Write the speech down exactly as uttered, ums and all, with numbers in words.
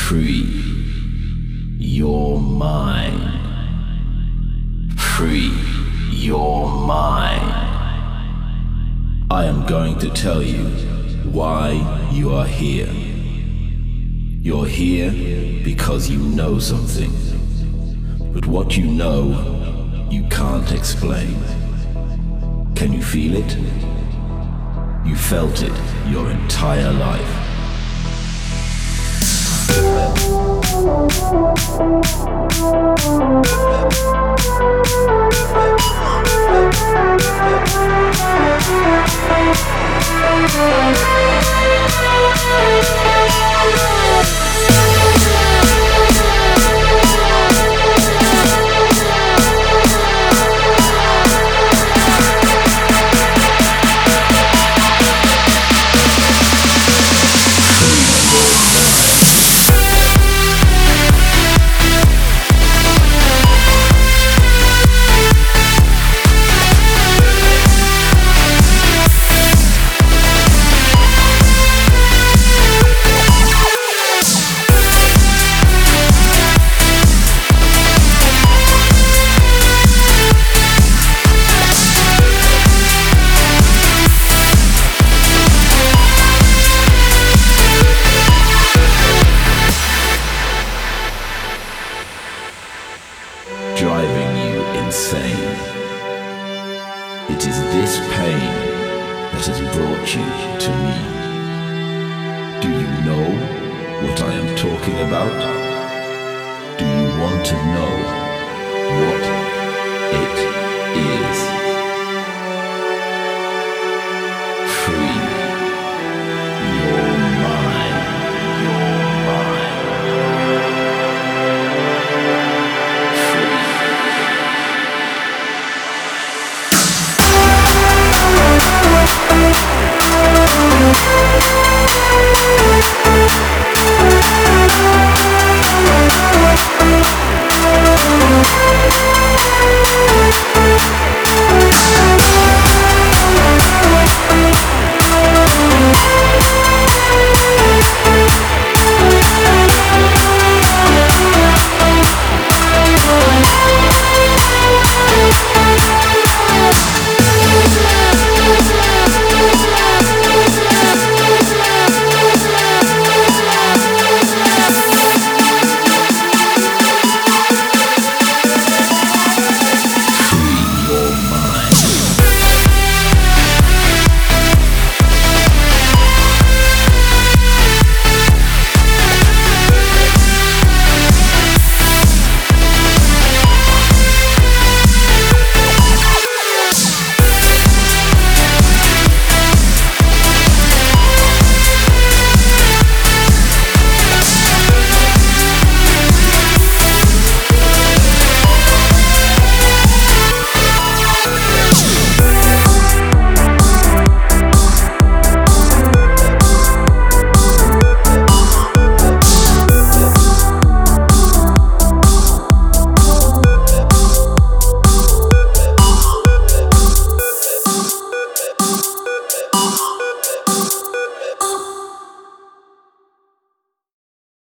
free your mind. Free your mind. I am going to tell you why you are here. You're here because you know something. But what you know, you can't explain. Can you feel it? You felt it your entire life. Driving you insane. It is this pain that has brought you to me. Do you know what I am talking about? Do you want to know?